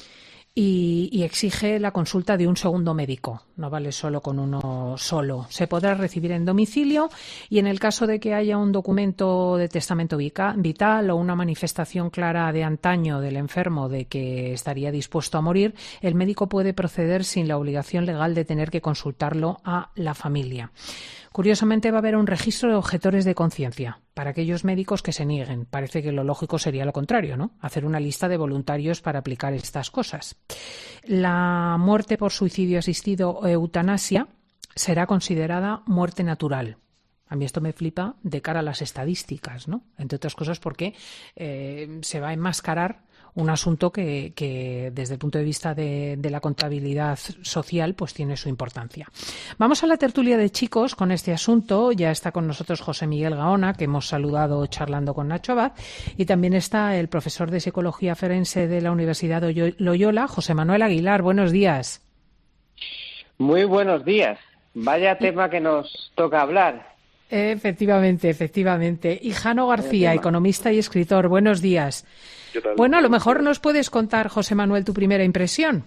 Y, y exige la consulta de un segundo médico, no vale solo con uno solo. Se podrá recibir en domicilio y en el caso de que haya un documento de testamento vital o una manifestación clara de antaño del enfermo de que estaría dispuesto a morir, el médico puede proceder sin la obligación legal de tener que consultarlo a la familia. Curiosamente, va a haber un registro de objetores de conciencia para aquellos médicos que se nieguen. Parece que lo lógico sería lo contrario, ¿no? Hacer una lista de voluntarios para aplicar estas cosas. La muerte por suicidio asistido o eutanasia será considerada muerte natural. A mí esto me flipa de cara a las estadísticas, ¿no? Entre otras cosas porque eh, se va a enmascarar un asunto que, que desde el punto de vista de, de la contabilidad social pues tiene su importancia. Vamos a la tertulia de chicos con este asunto. Ya está con nosotros José Miguel Gaona, que hemos saludado charlando con Nacho Abad, y también está el profesor de Psicología Forense de la Universidad de Loyola, José Manuel Aguilar. Buenos días. Muy buenos días. Vaya tema que nos toca hablar. Efectivamente, efectivamente. Y Jano García, economista y escritor. Buenos días. ¿Qué tal? Bueno, a lo mejor nos puedes contar, José Manuel, tu primera impresión.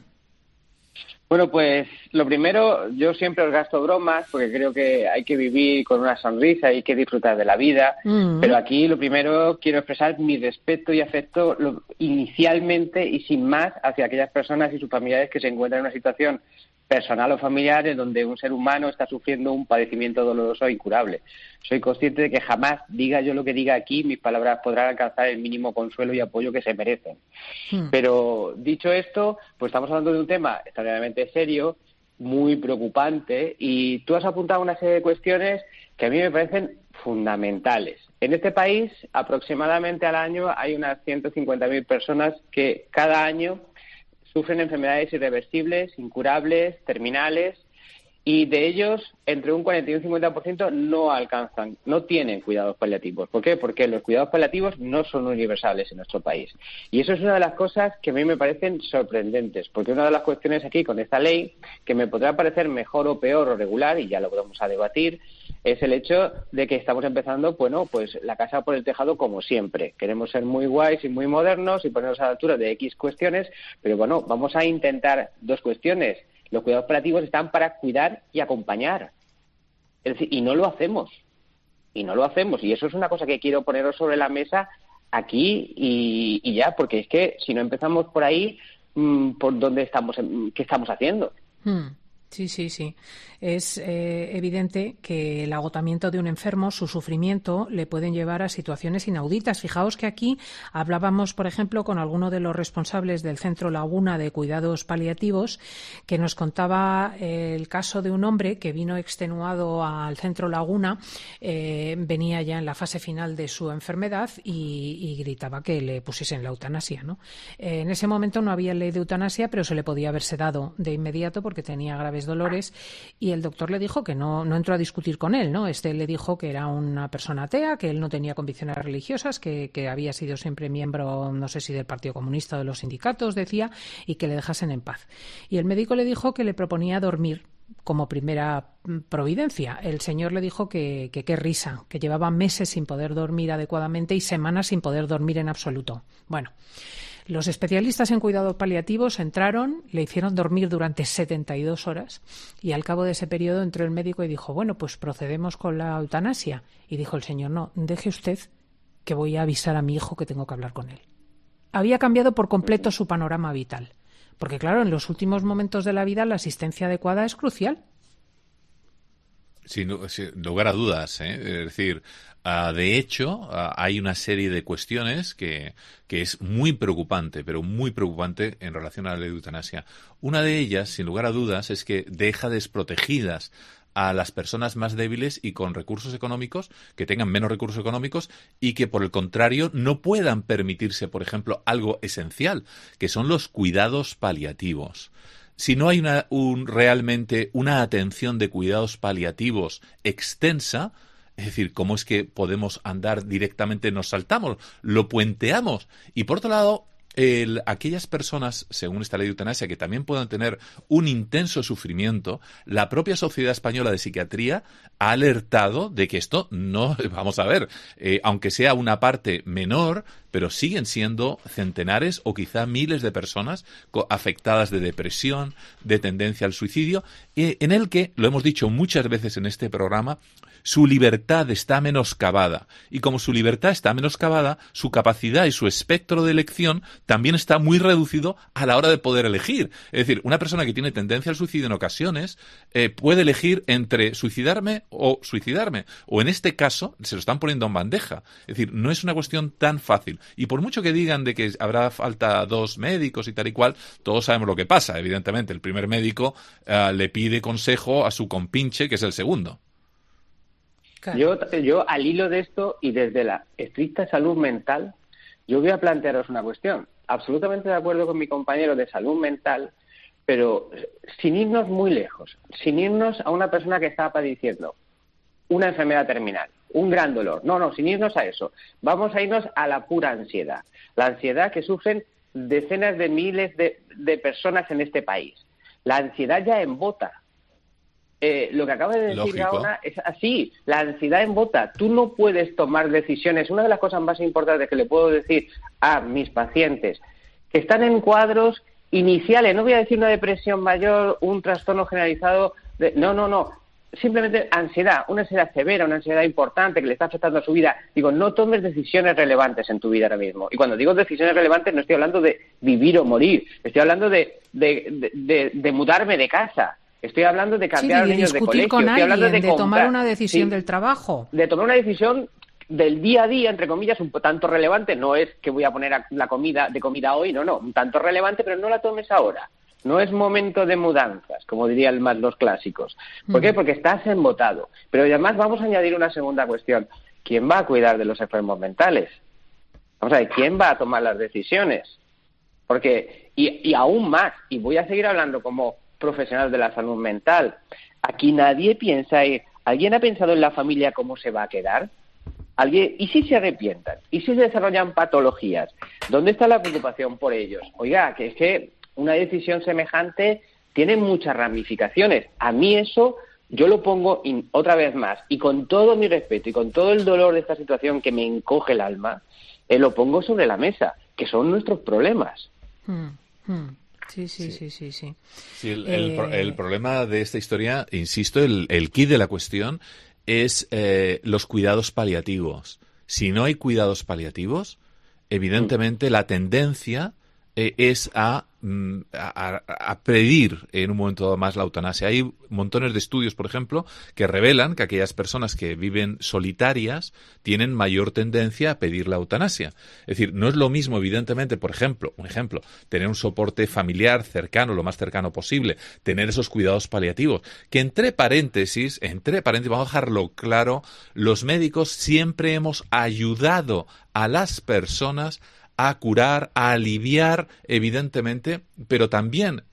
Bueno, pues lo primero, yo siempre os gasto bromas porque creo que hay que vivir con una sonrisa y hay que disfrutar de la vida. Mm. Pero aquí lo primero quiero expresar mi respeto y afecto lo, inicialmente y sin más hacia aquellas personas y sus familiares que se encuentran en una situación personal o familiar en donde un ser humano está sufriendo un padecimiento doloroso e incurable. Soy consciente de que jamás, diga yo lo que diga aquí, mis palabras podrán alcanzar el mínimo consuelo y apoyo que se merecen. Hmm. Pero dicho esto, pues estamos hablando de un tema extraordinariamente serio, muy preocupante, y tú has apuntado una serie de cuestiones que a mí me parecen fundamentales. En este país, aproximadamente al año, hay unas ciento cincuenta mil personas que cada año sufren enfermedades irreversibles, incurables, terminales, y de ellos, entre un cuarenta y un cincuenta por ciento no alcanzan, no tienen cuidados paliativos. ¿Por qué? Porque los cuidados paliativos no son universales en nuestro país. Y eso es una de las cosas que a mí me parecen sorprendentes, porque una de las cuestiones aquí con esta ley, que me podrá parecer mejor o peor o regular, y ya lo vamos a debatir, es el hecho de que estamos empezando, bueno, pues la casa por el tejado como siempre. Queremos ser muy guays y muy modernos y ponernos a la altura de X cuestiones, pero bueno, vamos a intentar dos cuestiones. Los cuidados paliativos están para cuidar y acompañar. Es decir, y no lo hacemos. Y no lo hacemos. Y eso es una cosa que quiero poneros sobre la mesa aquí y, y ya, porque es que si no empezamos por ahí, ¿por dónde estamos? ¿Qué estamos haciendo? Hmm. Sí, sí, sí. Es eh, evidente que el agotamiento de un enfermo, su sufrimiento, le pueden llevar a situaciones inauditas. Fijaos que aquí hablábamos, por ejemplo, con alguno de los responsables del Centro Laguna de Cuidados Paliativos, que nos contaba eh, el caso de un hombre que vino extenuado al Centro Laguna, eh, venía ya en la fase final de su enfermedad y, y gritaba que le pusiesen la eutanasia, ¿no? Eh, en ese momento no había ley de eutanasia, pero se le podía haberse dado de inmediato porque tenía graves graves dolores, y el doctor le dijo que no, no entró a discutir con él, ¿no? Este le dijo que era una persona atea, que él no tenía convicciones religiosas, que, que había sido siempre miembro, no sé si del Partido Comunista o de los sindicatos, decía, y que le dejasen en paz. Y el médico le dijo que le proponía dormir como primera providencia. El señor le dijo que que qué risa, que llevaba meses sin poder dormir adecuadamente y semanas sin poder dormir en absoluto. Bueno, los especialistas en cuidados paliativos entraron, le hicieron dormir durante setenta y dos horas y al cabo de ese periodo entró el médico y dijo, bueno, pues procedemos con la eutanasia. Y dijo el señor, no, deje usted que voy a avisar a mi hijo que tengo que hablar con él. Había cambiado por completo su panorama vital. Porque, claro, en los últimos momentos de la vida la asistencia adecuada es crucial. Sin, sin lugar a dudas, ¿eh? Es decir, uh, de hecho, uh, hay una serie de cuestiones que, que es muy preocupante, pero muy preocupante en relación a la eutanasia. Una de ellas, sin lugar a dudas, es que deja desprotegidas a las personas más débiles y con recursos económicos, que tengan menos recursos económicos y que, por el contrario, no puedan permitirse, por ejemplo, algo esencial, que son los cuidados paliativos. Si no hay una, un, realmente una atención de cuidados paliativos extensa, es decir, ¿cómo es que podemos andar directamente, nos saltamos, lo puenteamos? Y por otro lado, El, aquellas personas, según esta ley de eutanasia, que también puedan tener un intenso sufrimiento, la propia Sociedad Española de Psiquiatría ha alertado de que esto no, vamos a ver, eh, aunque sea una parte menor, pero siguen siendo centenares o quizá miles de personas afectadas de depresión, de tendencia al suicidio, eh, en el que, lo hemos dicho muchas veces en este programa, su libertad está menoscabada. Y como su libertad está menoscabada, su capacidad y su espectro de elección también está muy reducido a la hora de poder elegir. Es decir, una persona que tiene tendencia al suicidio en ocasiones eh, puede elegir entre suicidarme o suicidarme. O en este caso, se lo están poniendo en bandeja. Es decir, no es una cuestión tan fácil. Y por mucho que digan de que habrá falta dos médicos y tal y cual, todos sabemos lo que pasa. Evidentemente, el primer médico uh, le pide consejo a su compinche, que es el segundo. Yo, yo, al hilo de esto y desde la estricta salud mental, yo voy a plantearos una cuestión. Absolutamente de acuerdo con mi compañero de salud mental, pero sin irnos muy lejos, sin irnos a una persona que está padeciendo una enfermedad terminal, un gran dolor. No, no, sin irnos a eso. Vamos a irnos a la pura ansiedad. La ansiedad que sufren decenas de miles de, de personas en este país. La ansiedad ya embota. Eh, lo que acaba de decir Lógico. Gaona es así, la ansiedad embota. Tú no puedes tomar decisiones. Una de las cosas más importantes que le puedo decir a mis pacientes que están en cuadros iniciales, no voy a decir una depresión mayor, un trastorno generalizado, de, no, no, no, simplemente ansiedad, una ansiedad severa, una ansiedad importante que le está afectando a su vida. Digo, no tomes decisiones relevantes en tu vida ahora mismo. Y cuando digo decisiones relevantes no estoy hablando de vivir o morir, estoy hablando de, de, de, de, de mudarme de casa. Estoy hablando de cambiar sí, de a niños de colegio, con estoy hablando alguien, de, de comprar, tomar una decisión sí, del trabajo. De tomar una decisión del día a día, entre comillas, un tanto relevante. No es que voy a poner la comida de comida hoy, no, no, un tanto relevante, pero no la tomes ahora. No es momento de mudanzas, como dirían más los clásicos. ¿Por mm. qué? Porque estás embotado. Pero además vamos a añadir una segunda cuestión. ¿Quién va a cuidar de los enfermos mentales? Vamos a ver, ¿quién va a tomar las decisiones? Porque, y, y aún más, y voy a seguir hablando como profesional de la salud mental, aquí nadie piensa ir. ¿Alguien ha pensado en la familia cómo se va a quedar? ¿Alguien? ¿Y si se arrepientan? ¿Y si se desarrollan patologías? ¿Dónde está la preocupación por ellos? Oiga, que es que una decisión semejante tiene muchas ramificaciones. A mí eso yo lo pongo in, otra vez más, y con todo mi respeto y con todo el dolor de esta situación que me encoge el alma, eh, lo pongo sobre la mesa, que son nuestros problemas. Hmm, hmm. Sí, sí, sí, sí, sí. sí el, eh... el, el problema de esta historia, insisto, el, el quid de la cuestión es eh, los cuidados paliativos. Si no hay cuidados paliativos, evidentemente mm. la tendencia eh, es a, a, a pedir en un momento dado más la eutanasia. Hay montones de estudios, por ejemplo, que revelan que aquellas personas que viven solitarias tienen mayor tendencia a pedir la eutanasia. Es decir, no es lo mismo, evidentemente, por ejemplo, un ejemplo, tener un soporte familiar cercano, lo más cercano posible, tener esos cuidados paliativos, que entre paréntesis, entre paréntesis, vamos a dejarlo claro, los médicos siempre hemos ayudado a las personas a curar, a aliviar, evidentemente, pero también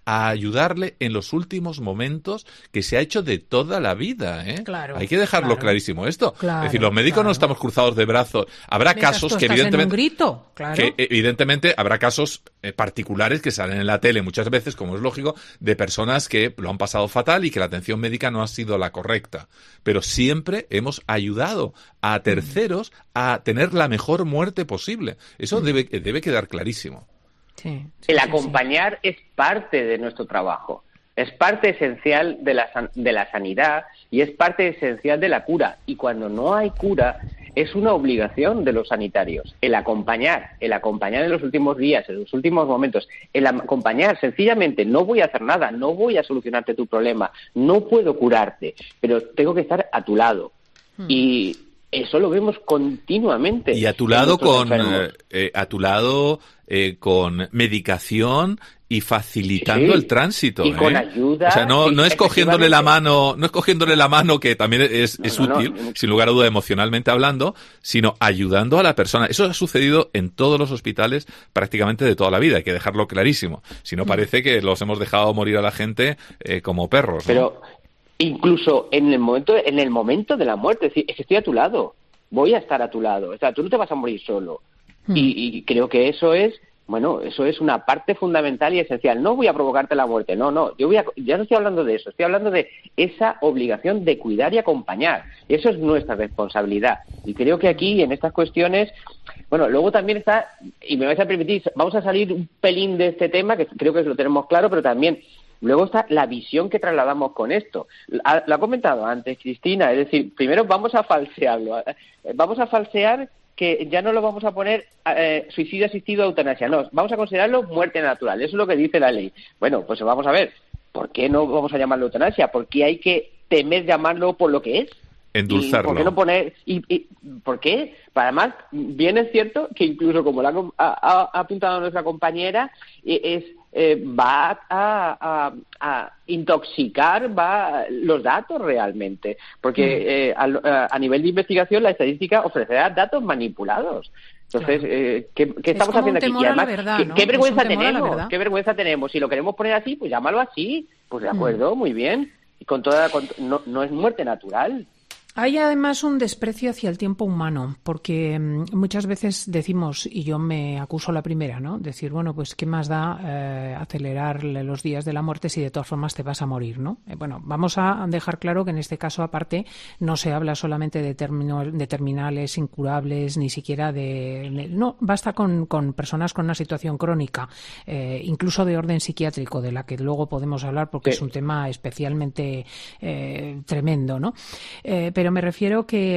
a ayudarle en los últimos momentos que se ha hecho de toda la vida, ¿eh? Claro, hay que dejarlo claro. clarísimo esto. Claro, es decir, los médicos claro. no estamos cruzados de brazos. Habrá Mientras casos tú que estás en evidentemente un grito, claro. que evidentemente habrá casos eh, particulares que salen en la tele muchas veces, como es lógico, de personas que lo han pasado fatal y que la atención médica no ha sido la correcta. Pero siempre hemos ayudado a terceros a tener la mejor muerte posible. Eso debe, debe quedar clarísimo. Sí, sí, el sí, acompañar sí. es parte de nuestro trabajo, es parte esencial de la, de la sanidad y es parte esencial de la cura. Y cuando no hay cura, es una obligación de los sanitarios el acompañar, el acompañar en los últimos días, en los últimos momentos, el acompañar sencillamente. No voy a hacer nada, no voy a solucionarte tu problema, no puedo curarte, pero tengo que estar a tu lado. Hmm. Y eso lo vemos continuamente. Y a tu lado con eh, a tu lado eh, con medicación y facilitando sí, el tránsito. Y ¿eh? con ayuda. O sea, no, sí, no es cogiéndole la mano, no es cogiéndole la mano, que también es, es no, no, útil, no, no. sin lugar a duda emocionalmente hablando, sino ayudando a la persona. Eso ha sucedido en todos los hospitales prácticamente de toda la vida, hay que dejarlo clarísimo. Si no, parece que los hemos dejado morir a la gente eh, como perros, ¿no? Pero incluso en el momento, en el momento de la muerte, es decir, es que estoy a tu lado, voy a estar a tu lado, o sea, tú no te vas a morir solo. Hmm. Y, y creo que eso es, bueno, eso es una parte fundamental y esencial. No voy a provocarte la muerte, no, no, yo voy a, ya no estoy hablando de eso, estoy hablando de esa obligación de cuidar y acompañar. Eso es nuestra responsabilidad. Y creo que aquí, en estas cuestiones, bueno, luego también está, y me vais a permitir, vamos a salir un pelín de este tema, que creo que lo tenemos claro, pero también luego está la visión que trasladamos con esto. Lo ha comentado antes Cristina, es decir, primero vamos a falsearlo, vamos a falsear que ya no lo vamos a poner eh, suicidio asistido a eutanasia, no, vamos a considerarlo muerte natural, eso es lo que dice la ley. Bueno, pues vamos a ver, ¿por qué no vamos a llamarlo eutanasia? ¿Por qué hay que temer llamarlo por lo que es? Endulzarlo. ¿Por qué no poner...? Y, y, ¿Por qué? Además, bien es cierto que incluso, como lo ha, ha, ha apuntado nuestra compañera, es... Eh, va a, a, a intoxicar va los datos realmente, porque mm. eh, a, a nivel de investigación la estadística ofrecerá datos manipulados. Entonces, claro. eh, ¿qué, qué estamos haciendo aquí? Y además, verdad, ¿qué, ¿no? ¿qué vergüenza tenemos? Verdad. ¿Qué vergüenza tenemos? Si lo queremos poner así, pues llámalo así. Pues de acuerdo, mm. muy bien. Y con toda, con, no, no es muerte natural. Hay además un desprecio hacia el tiempo humano, porque muchas veces decimos, y yo me acuso la primera, ¿no? Decir, bueno, pues ¿qué más da eh, acelerarle los días de la muerte si de todas formas te vas a morir, ¿no? Eh, bueno, vamos a dejar claro que en este caso, aparte, no se habla solamente de, termino, de terminales incurables, ni siquiera de... de no, basta con, con personas con una situación crónica, eh, incluso de orden psiquiátrico, de la que luego podemos hablar porque sí. es un tema especialmente eh, tremendo, ¿no? Eh, pero me refiero que,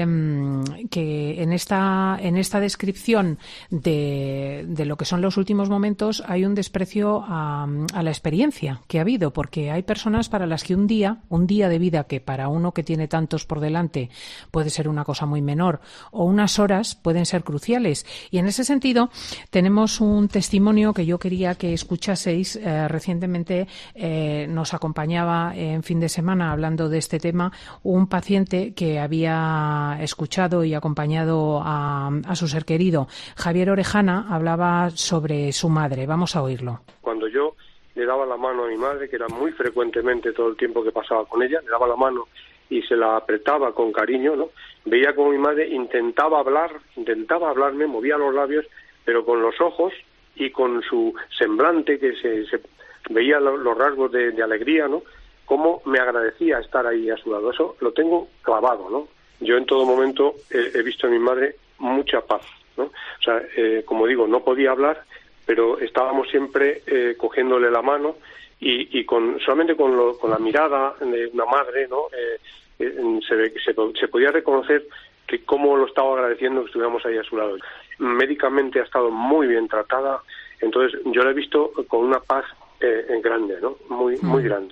que en esta en esta descripción de, de lo que son los últimos momentos hay un desprecio a, a la experiencia que ha habido, porque hay personas para las que un día, un día de vida que para uno que tiene tantos por delante puede ser una cosa muy menor, o unas horas pueden ser cruciales. Y en ese sentido tenemos un testimonio que yo quería que escuchaseis. Eh, recientemente eh, nos acompañaba en fin de semana hablando de este tema un paciente que había escuchado y acompañado a, a su ser querido. Javier Orejana hablaba sobre su madre. Vamos a oírlo. Cuando yo le daba la mano a mi madre, que era muy frecuentemente todo el tiempo que pasaba con ella, le daba la mano y se la apretaba con cariño, ¿no? Veía como mi madre intentaba hablar, intentaba hablarme, movía los labios, pero con los ojos y con su semblante, que se, se veía lo, los rasgos de, de alegría, ¿no? Cómo me agradecía estar ahí a su lado. Eso lo tengo clavado, ¿no? Yo en todo momento he, he visto en mi madre mucha paz, ¿no? O sea, eh, como digo, no podía hablar, pero estábamos siempre eh, cogiéndole la mano y, y con solamente con, lo, con la mirada de una madre, ¿no? Eh, eh, se, se, se podía reconocer que cómo lo estaba agradeciendo que estuviéramos ahí a su lado. Médicamente ha estado muy bien tratada, entonces yo la he visto con una paz eh, grande, ¿no? Muy, muy grande.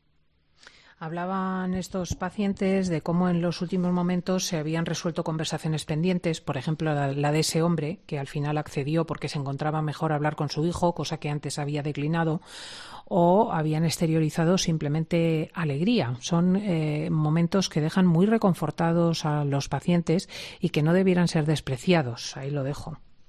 Hablaban estos pacientes de cómo en los últimos momentos se habían resuelto conversaciones pendientes, por ejemplo, la, la de ese hombre que al final accedió porque se encontraba mejor hablar con su hijo, cosa que antes había declinado, o habían exteriorizado simplemente alegría. Son eh, momentos que dejan muy reconfortados a los pacientes y que no debieran ser despreciados. Ahí lo dejo.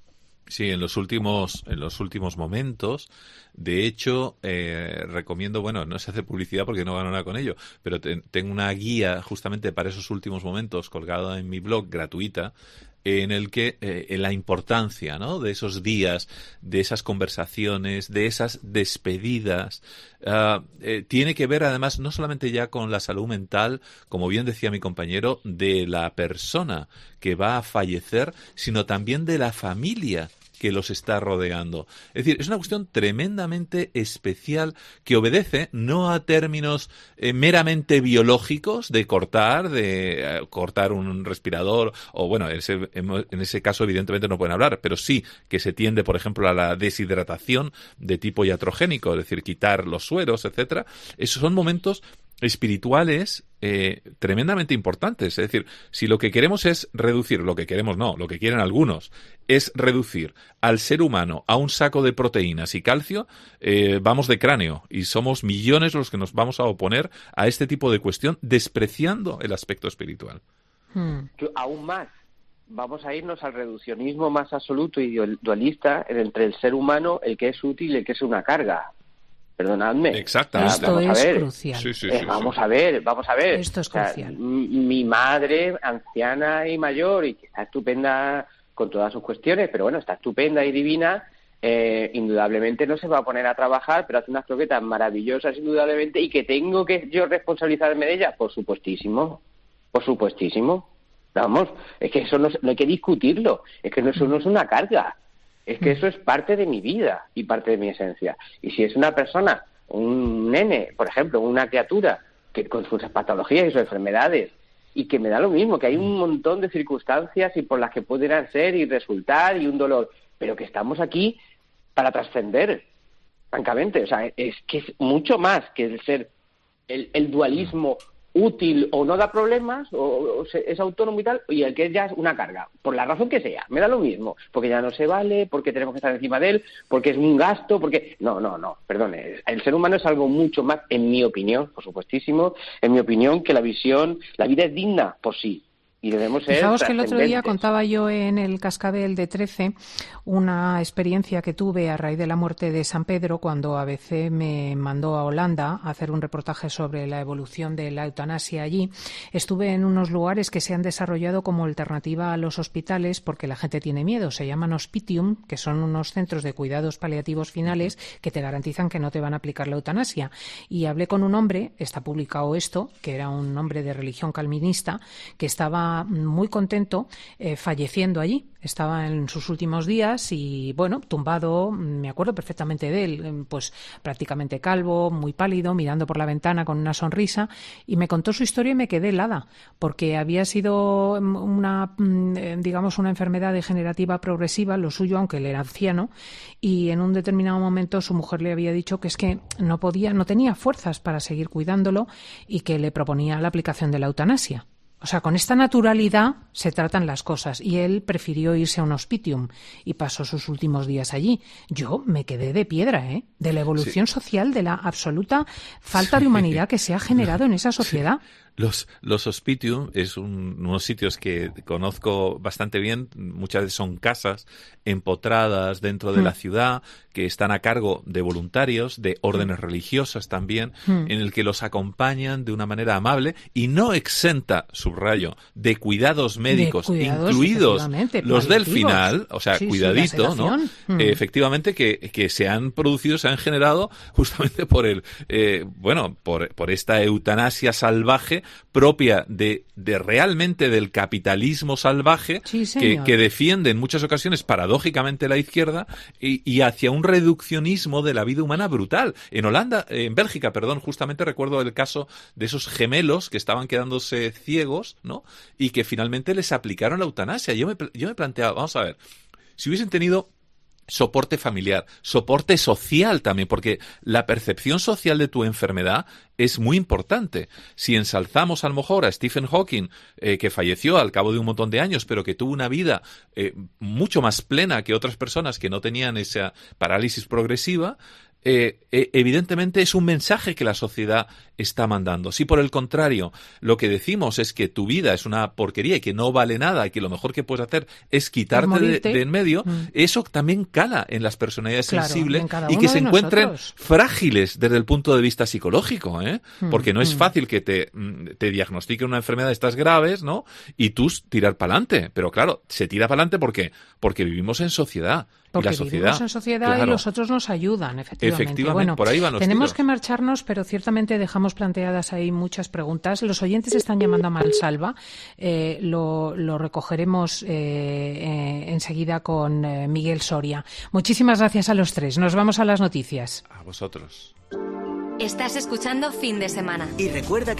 Sí, en los últimos, en los últimos momentos, de hecho, eh, recomiendo, bueno, no se hace publicidad porque no gano nada con ello, pero te, tengo una guía justamente para esos últimos momentos colgada en mi blog, gratuita, en el que eh, la importancia, ¿no?, de esos días, de esas conversaciones, de esas despedidas, uh, eh, tiene que ver además no solamente ya con la salud mental, como bien decía mi compañero, de la persona que va a fallecer, sino también de la familia que los está rodeando. Es decir, es una cuestión tremendamente especial que obedece no a términos eh, meramente biológicos de cortar, de eh, cortar un respirador, o bueno, en ese, en ese caso evidentemente no pueden hablar, pero sí que se tiende, por ejemplo, a la deshidratación de tipo iatrogénico, es decir, quitar los sueros, etcétera. Esos son momentos espirituales eh, tremendamente importantes. Es decir, si lo que queremos es reducir, lo que queremos no, lo que quieren algunos es reducir al ser humano a un saco de proteínas y calcio, eh, vamos de cráneo y somos millones los que nos vamos a oponer a este tipo de cuestión, despreciando el aspecto espiritual. Hmm. Aún más, vamos a irnos al reduccionismo más absoluto y dualista entre el ser humano, el que es útil y el que es una carga. Perdonadme. Exactamente. Esto vamos es a ver. crucial. Sí, sí, Eh, sí, vamos sí. a ver, vamos a ver. Esto es O sea, crucial. m- mi madre, anciana y mayor, y que está estupenda con todas sus cuestiones, pero bueno, está estupenda y divina, eh, indudablemente no se va a poner a trabajar, pero hace unas croquetas maravillosas, indudablemente, y que tengo que yo responsabilizarme de ellas, por supuestísimo, por supuestísimo. Vamos, es que eso no, no hay que discutirlo, es que no, eso no es una carga. Es que eso es parte de mi vida y parte de mi esencia. Y si es una persona, un nene, por ejemplo, una criatura que con sus patologías y sus enfermedades, y que me da lo mismo, que hay un montón de circunstancias y por las que pudieran ser y resultar y un dolor, pero que estamos aquí para trascender, francamente. O sea, es que es mucho más que el ser el, el dualismo útil o no da problemas, o, o se, es autónomo y tal, y el que es ya es una carga, por la razón que sea, me da lo mismo, porque ya no se vale, porque tenemos que estar encima de él, porque es un gasto, porque... No, no, no, perdone, el ser humano es algo mucho más, en mi opinión, por supuestísimo, en mi opinión, que la visión, la vida es digna por sí, y debemos ser Fijaos que el otro día trascendentes. contaba yo en el Cascabel de trece una experiencia que tuve a raíz de la muerte de San Pedro, cuando A B C me mandó a Holanda a hacer un reportaje sobre la evolución de la eutanasia allí. Estuve en unos lugares que se han desarrollado como alternativa a los hospitales porque la gente tiene miedo. Se llaman hospitium, que son unos centros de cuidados paliativos finales que te garantizan que no te van a aplicar la eutanasia. Y hablé con un hombre, está publicado esto, que era un hombre de religión calvinista, que estaba muy contento eh, falleciendo allí. Estaba en sus últimos días y, bueno, tumbado, me acuerdo perfectamente de él, pues prácticamente calvo, muy pálido, mirando por la ventana con una sonrisa, y me contó su historia y me quedé helada, porque había sido una, digamos, una enfermedad degenerativa progresiva, lo suyo, aunque él era anciano, y en un determinado momento su mujer le había dicho que es que no podía, no tenía fuerzas para seguir cuidándolo y que le proponía la aplicación de la eutanasia. O sea, con esta naturalidad se tratan las cosas y él prefirió irse a un hospitium y pasó sus últimos días allí. Yo me quedé de piedra, ¿eh? De la evolución sí. social, de la absoluta falta sí. de humanidad que se ha generado en esa sociedad. Sí. Los, los hospitium es un, unos sitios que conozco bastante bien, muchas veces son casas empotradas dentro de mm. la ciudad, que están a cargo de voluntarios, de órdenes mm. religiosas también, mm. en el que los acompañan de una manera amable y no exenta, subrayo, de cuidados médicos, de cuidados, incluidos los del final, o sea, sí, cuidadito, sí, ¿no? Mm. Eh, efectivamente, que, que se han producido, se han generado justamente por el, eh, bueno, por, por esta eutanasia salvaje propia de, de realmente del capitalismo salvaje sí, que, que defiende en muchas ocasiones paradójicamente la izquierda y, y hacia un reduccionismo de la vida humana brutal. En Holanda, en Bélgica, perdón, justamente recuerdo el caso de esos gemelos que estaban quedándose ciegos, ¿no? Y que finalmente les aplicaron la eutanasia. Yo me, yo me planteaba, vamos a ver, si hubiesen tenido soporte familiar, soporte social también, porque la percepción social de tu enfermedad es muy importante. Si ensalzamos a lo mejor a Stephen Hawking, eh, que falleció al cabo de un montón de años, pero que tuvo una vida eh, mucho más plena que otras personas que no tenían esa parálisis progresiva, eh, eh, evidentemente es un mensaje que la sociedad está mandando. Si por el contrario lo que decimos es que tu vida es una porquería y que no vale nada y que lo mejor que puedes hacer es quitarte de, de en medio, mm. eso también cala en las personalidades claro, sensibles y que se encuentren nosotros. frágiles desde el punto de vista psicológico, ¿eh? Mm, porque no es mm. fácil que te, te diagnostiquen una enfermedad de estas graves, ¿no? Y tú tirar para adelante. Pero claro, se tira para adelante ¿por qué? Porque vivimos en sociedad. Porque y la sociedad, vivimos en sociedad claro, y los otros nos ayudan, efectivamente. Efectivamente, bueno, por ahí van los tenemos tiros. que marcharnos, pero ciertamente dejamos planteadas ahí muchas preguntas. Los oyentes están llamando a Mansalva. Eh, lo, lo recogeremos eh, eh, enseguida con eh, Miguel Soria. Muchísimas gracias a los tres. Nos vamos a las noticias. A vosotros. Estás escuchando Fin de Semana. Y recuerda